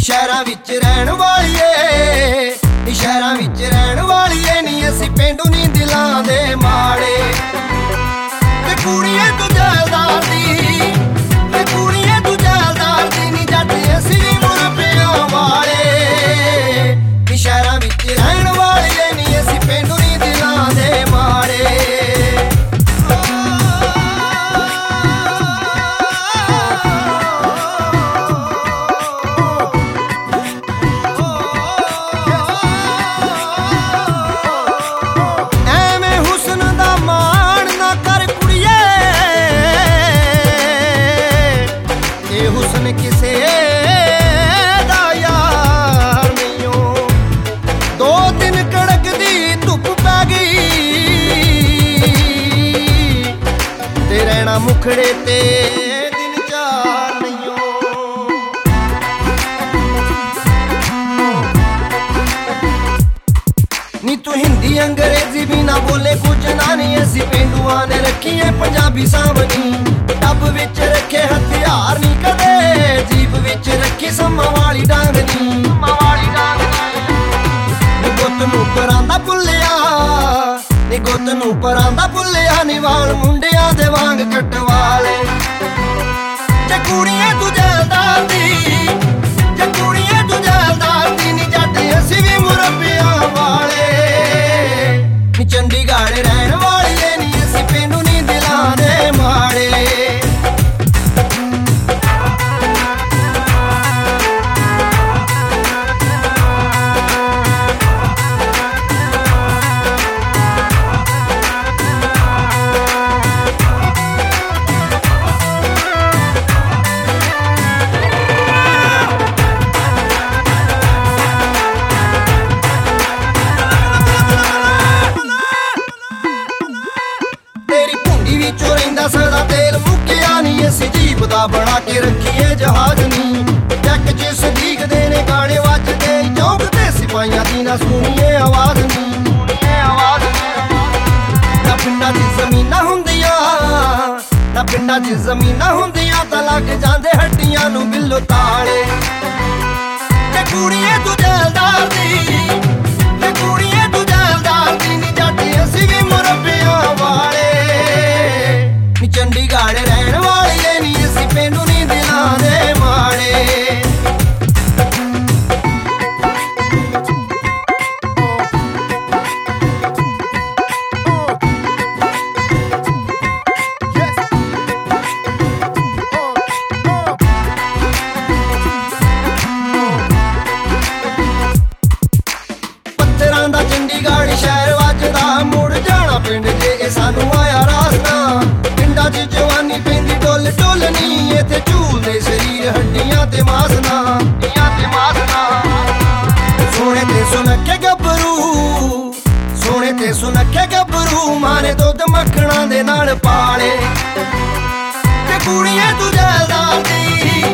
ਸ਼ਹਿਰਾਂ ਵਿੱਚ ਰਹਿਣ ਵਾਲੀਏ ਨੀ ਸ਼ਹਿਰਾਂ ਵਿੱਚ ਰਹਿਣ ਵਾਲੀਏ ਨੀ ਅਸੀਂ ਪਿੰਡੂ ਨੀ ਦਿਲਾਂ ਦੇ ਮਾੜੇ ਤੇ ਕੁੜੀਏ ਤੂੰ ਜੈਲਦਾਰ ਦੀ ਤੇ ਕੁੜੀਏ ਤੂੰ ਜੈਲਦਾਰ ਦੀ ਨੀ ਜੱਟ ਅਸੀਂ ਵੀ ਮੁਰੱਬਿਆਂ ਵਾਲੇ ਨੀ ਸ਼ਹਿਰਾਂ ਵਿੱਚ ਰਹਿਣ ਵਾਲੀਏ ਨੀ ਅਸੀਂ ਪਿੰਡੂ ਨੀ ਦਿਲਾਂ ਦੇ ਮਾੜੇ ਕਿਸੇ ਦਾ ਯਾਰ ਨਹੀਂਓ ਦੋ ਦਿਨ ਕੜਕਦੀ ਧੁੱਪ ਪੈ ਗਈ ਤੇ ਰਹਿਣਾ ਮੁਖੜੇ ਤੇ ਦਿਨ ਚਾਰ ਨਹੀਂਓ ਨੀ ਤੂੰ ਹਿੰਦੀ ਅੰਗਰੇਜ਼ੀ ਵੀ ਨਾ ਬੋਲੇ ਕੁਝ ਨਾ ਨੀ ਅਸੀਂ ਪੇਂਡੂਆਂ ਨੇ ਰੱਖੀਏ ਪੰਜਾਬੀ ਸਾਂਭਣੀ ਟੱਬ ਵਿੱਚ ਰੱਖੇ ਹਥਿਆਰ ਨੀ ਕਦੇ ਜੀਬ ਵਿੱਚ ਰੱਖੀ ਸੰਮਾਂ ਵਾਲੀ ਡਾਂਗ ਨੀ ਨੀ ਗੁੱਤ ਨੂੰ ਪਰਾਂਦਾ ਭੁੱਲਿਆ ਨੀ ਗੁੱਤ ਨੂੰ ਪਰਾਂਦਾ ਭੁੱਲਿਆ ਨੀ ਵਾਲ ਮੁੰਡਿਆਂ ਦੇ ਵਾਂਗ ਕਟਵਾਲੇ ਜੇ ਕੁੜੀਏ ਤੂੰ ਜੈਲਦਾਰ ਦੀ ਜੇ ਕੁੜੀਏ ਤੂੰ ਜੈਲਦਾਰ ਦੀ ਨੀ ਜੱਟ ਅਸੀਂ ਵੀ ਮੁਰੱਬਿਆਂ ਵਾਲੇ ਨੀ ਚੰਡੀਗੜ੍ਹ ਰਹਿਣ ਵਾਲੀਏ ਨੀ ਅਸੀਂ ਪਿੰਡੂ ਨੀ ਦਿਲਾਂ ਦੇ ਮਾੜੇ ਵਿੱਚੋਂ ਰਹਿੰਦਾ ਸਦਾ ਤੇਲ ਮੁੱਕਿਆ ਨੀ ਅਸੀਂ ਜੀਪ ਦਾ ਬਣਾ ਕੇ ਰੱਖੀਏ ਜਹਾਜ਼ ਨੀ ਜੱਕ ਚ ਸਦੀਕਦੇ ਨੇ ਗਾਣੇ ਵੱਜਦੇ ਚੌਂਕ ਤੇ ਸਿਪਾਹੀਆਂ ਦੀ ਨਾ ਸੁਣੀਏ ਆਵਾਜ਼ ਨੀ ਨਾ ਪਿੰਡਾਂ 'ਚ ਜ਼ਮੀਨਾਂ ਹੁੰਦੀਆਂ ਨਾ ਪਿੰਡਾਂ 'ਚ ਜ਼ਮੀਨਾਂ ਹੁੰਦੀਆਂ ਤਾਂ ਲੱਗ ਜਾਂਦੇ ਹੱਡੀਆਂ ਨੂੰ ਬਿੱਲੋ ਤਾਲੇ ਤੇ ਕੁੜੀਏ ਤੂੰ ਜੈਲਦਾਰ ਦੀ ਤੇ ਕੁੜੀਏ ਤੂੰ ਜੈਲਦਾਰ ਦੀ ਨੀ ਜੱਟ ਅਸੀਂ ਵੀ ਮੁਰੱਬਿਆਂ ਵਾਲੇ ਨੀ ਚੰਡੀਗੜ੍ਹ ਰਹਿਣ ਵਾਲੀਏ ਨੀ ਅਸੀਂ ਪਿੰਡੂ ਨੀ ਦਿਲਾਂ ਦੇ ਮਾੜੇ ਪੱਥਰਾਂ ਦਾ ਚੰਡੀਗੜ੍ਹ ਸ਼ਹਿਰ ਵੱਜਦਾ ਮੁੜ ਜਾਣਾ ਪਿੰਡ ਜੇ ਇਹ ਸਾਨੂੰ ਆਇਆ ਰਾਸਤਾ ਪਿੰਡਾਂ 'ਚ ਜਵਾਨੀ ਪੈਂਦੀ ਡੁੱਲ ਡੁੱਲ ਨੀ ਇੱਥੇ ਝੂਲਦੇ ਸਰੀਰ ਹੱਡੀਆਂ ਤੇ ਮਾਸ ਨਾ ਸੋਹਣੇ ਤੇ ਸੁਨੱਖੇ ਗੱਭਰੂ ਸੋਹਣੇ ਤੇ ਸੁਨੱਖੇ ਗੱਭਰੂ ਮਾਰੇ ਦੁੱਧ ਮੱਖਣਾਂ ਦੇ ਨਾਲ ਪਾਲੇ ਤੇ ਕੁੜੀਏ ਤੂੰ ਜੈਲਦਾਰ ਦੀ